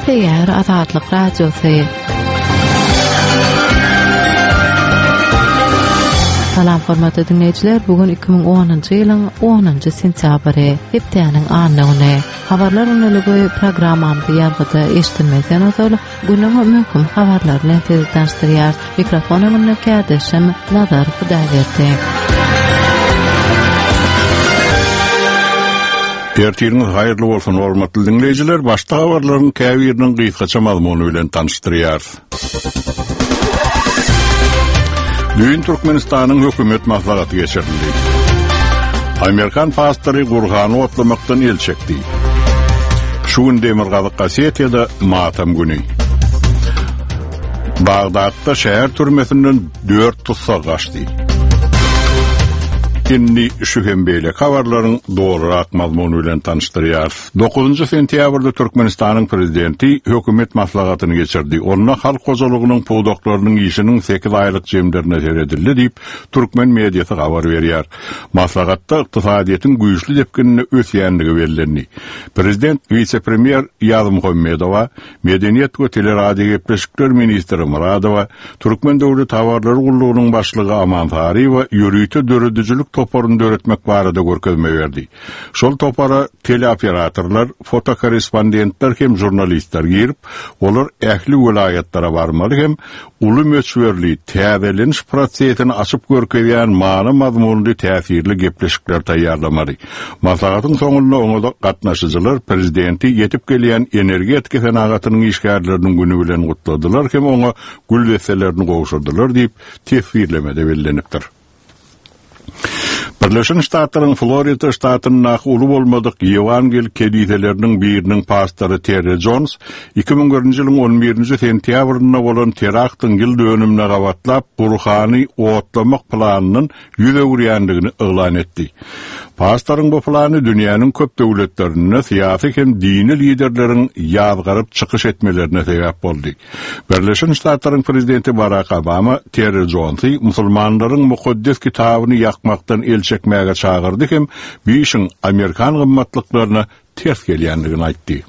Teýär Azatlyk Radiosy. Salam hormatly dinleýijiler, bugün 2010-njy ýylyň 10-njy sentyabry, hepdeniň anyny. Habarlar öňlügi programmamyzy ýargyda eşitmezden öňe günüň möhüm habarlar bilen sizi tanıştyrýar. Mikrofonyny kädeşim Nazar Hudaýberdi. Ertiriniz hayırlı olsun hormatly dinleyijiler. Başta habarlaryň käbiriniň gysgaça mazmuny bilen tanıştyrýar. Düýün Türkmenistanyň hökümet maslahaty geçirildi. Amerikan pastary gurgany otlamakdan el çekdi. Şuň Demirgazy Gazetede matam güni. Bagdatda şäher türmesinden 4 tutsak gaçdy. Inni şühembeyle habarlaryň dogrurak mazmuny bilen tanıştyrýar. 9-njy sentýabrda Türkmenistanyň prezidenti hökümet maslahatyny geçirdi. Onda halk gojalygynyň powdaklarynyň işiniň 8 aýlyk jemlerine seredildi diýip Türkmen mediýasy habar berýär. Maslahatda ykdysadiýetin güýçli depkinine ösýänligi berildi. Prezident vice-premier Ýazym Muhammedowa, Medeniýet we teleradio gepleşikler ministri Muradowa, Türkmen döwlet habarlary gullugynyň başlygy Aman Fary we ýürüýte döredijlik toporunu öğretmek barada görkezme verdi. Şol topara teleoperatorlar, fotokorrespondentler hem jurnalistler girip, olar ähli vilayatlara barmaly hem uly möçberli täzeleniş prosesini açyp görkezýän many mazmunly täsirli gepleşikler taýýarlamaly. Maslahatyň soňunda oňa gatnaşyjylar prezidenti ýetip gelýän energetika sanagatynyň işgärlerini güni bilen gutladylar hem oňa gül weselerini gowşurdylar diýip tesirlemede bellenipdir. Birleşen Ştatlaryň Florida ştatynyň uly bolmadyk Evangel kediseleriniň biriniň pastary Terry Jones 2001-nji ýylyň 11-nji sentýabrynda bolan teraktyň ýyl dönümine gawatlap gurgany otlamak planynyň ýüze gürýändigini elan etdi. Pastaryň bu plany dünýäniň köp döwletlerine, syýasy hem dini liderleriň ýazgaryp çykyş etmelerine sebäp boldy. Birleşen Ştatlaryň prezidenti Barack Obama Terry Jonesy musulmanlaryň mukaddes kitabyny ýakmakdan el çekmäge çağırdy hem bu işin Amerikan gymmatlyklaryna ters gelýändigini aýtdy.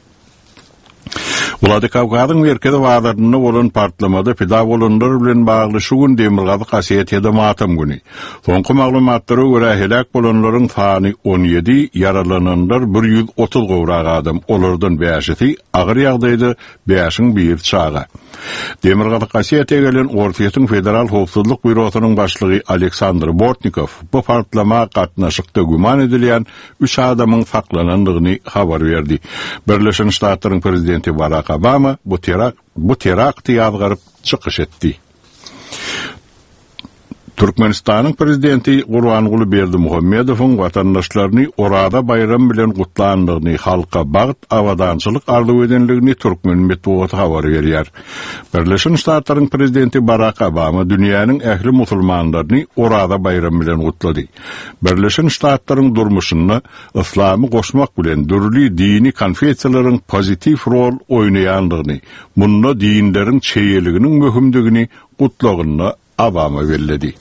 Vladikavgadyň merkezi wagtlarynda bolan partlamada pida bolanlar bilen bagly şuň Demirgazy Gazetede matam güni. Soňky maglumatlara görä helak bolanlaryň sany 17, yaralananlar 130 gowrak adam. Olardan 5-i agyr ýagdaýda, 5-iň bir çaga. Demirgazy Gazetede gelen Ortaýatyň Federal Howpsuzlyk Bürosynyň başlygy Aleksandr Bortnikov bu partlama gatnaşykda güman edilýän 3 adamyň saklanandygyny habar berdi. Birleşen Ştatlaryň prezidenti Barack Obama bu terakty ýazgaryp çykyş etdi. Türkmenistanyň prezidenti Gurbanguly Berdimuhammedowyň watandaşlaryny orada bayram bilen gutlandygyny, halka bagyt awadançylyk arzuw edenligini Türkmen medeniýeti habar berýär. Birleşen Ştatlaryň prezidenti Barack Obama dünýäniň ähli musulmanlaryny orada bayram bilen gutlady. Birleşen Ştatlaryň durmuşyna islamy goşmak bilen dürli dini konfessiýalaryň pozitiv rol oýnaýandygyny, munna dinleriň çeýeliginiň möhümdigini gutlagyny Obama bellädi.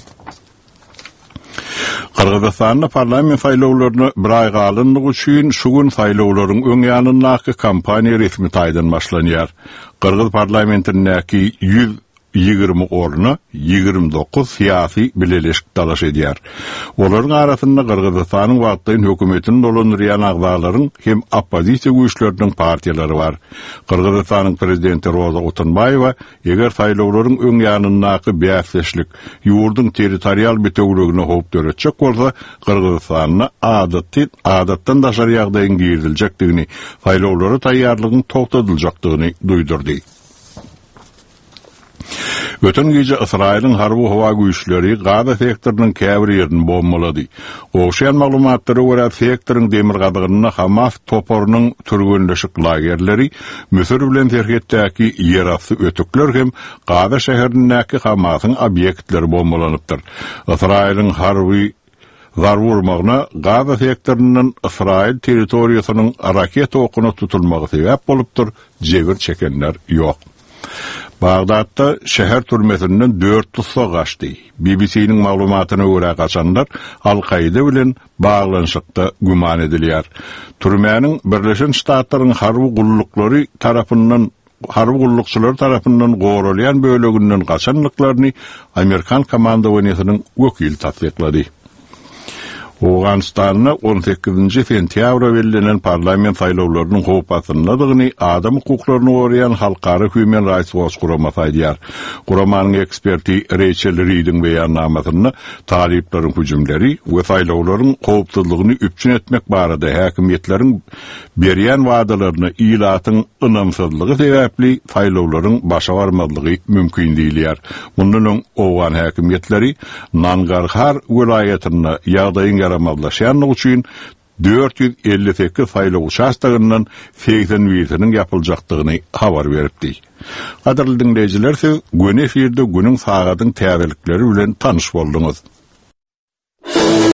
Kırgızstanda parlament saýlawlaryny bir ay galyndygy üçin şugun saýlawlaryň öň ýanyndaky kampaniýa resmi taýdan başlanýar. Kırgız parlamentindäki 120 orna 29 siyasi bileleşik talaş edýär. Olaryň arasynda Kırgızstanyň wagtdaýyn hökümetini dolandyrýan agzalaryň hem oppozisiýa güýçleriniň partiýalary bar. Kırgızstanyň prezidenti Roza Otunbayewa eger saýlawlaryň öň ýanyndaky bäsleşlik ýurduň territorial betegligine howp döretjek bolsa, Kırgızstanyň adatdan daşary ýagdaýyň girdiljakdygyny, saýlawlary taýýarlygyň togtadyljakdygyny duýdurdy. Öten gece İsrail'in harby hawa güýçleri Gaza sektorunyň käbir ýerini bombaladı. Oşan maglumatlara görä sektoruň demirgadygyna Hamas toporunyň türgünleşik lagerleri, Misir bilen terhetdäki ýerasty ötükler hem Gaza şäherindäki Hamasyň obyektleri bombalanypdyr. İsrail'in harby zarwurmagyna Gaza sektorundan İsrail territoriýasynyň raket okuny tutulmagy sebäp bolupdyr, jebir çekenler ýok. Bagdatda şehir türmesinden 4 tutsa kaçtı. BBC'nin malumatına göre kaçanlar Al-Qaida bilen bağlanışıkta güman ediliyor. Türmenin Birleşen Ştatların harbi gullukçuları tarafından gorolayan bölügünden kaçanlıklarını Amerikan komandowaniyetinin vekili tatbikladı. Oğanistan'a 18. sentyabra belirlenen parlament saylovlarının hopatınladygyny adam hukuklarını koruyan Halkara Human Rights Watch kuraması aýdýar. Kuramanın eksperti Rachel Reed'in beýannamasyna taliplerin hüjümleri we saylovlaryň howpsuzlygyny üpçün etmek barada häkimetleriň berýän wagdalaryny ilatyň ynamsızlygy sebäpli saylovlaryň başa barmadlygy mümkin diýilýär. Bundan öň Oğan häkimetleri Nangarhar welaýatyna ýagdaýyň yaramazlaşanlyk üçin 458 saýlaw участогунdan 81-iniň yapyljakdygyny habar beripdi. Gaderly dinleýijiler, siz güne efirde günüň sagatyň täzelikleri bilen tanyş boldunuz.